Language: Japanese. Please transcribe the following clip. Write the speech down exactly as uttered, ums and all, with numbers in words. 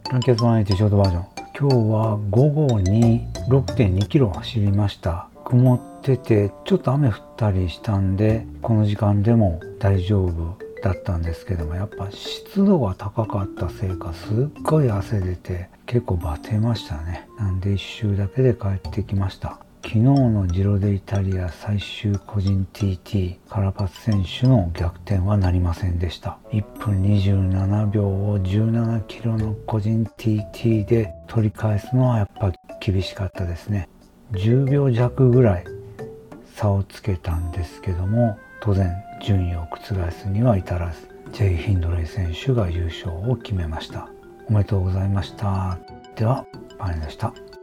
ランキャスワンエイティショートバージョン。今日は午後に ろくてんにキロ走りました。曇っててちょっと雨降ったりしたんで、この時間でも大丈夫だったんですけども、やっぱ湿度が高かったせいかすっごい汗出て結構バテましたね。なんで一周だけで帰ってきました。昨日のジロデイタリア最終個人 ティーティー カラパス選手の逆転はなりませんでした。いっぷんにじゅうななびょうをじゅうななキロの個人 ティーティー で取り返すのはやっぱ厳しかったですね。じゅうびょうじゃくぐらい差をつけたんですけども、当然順位を覆すには至らず、ジェイ・ヒンドレイ選手が優勝を決めました。おめでとうございました。では、パネでした。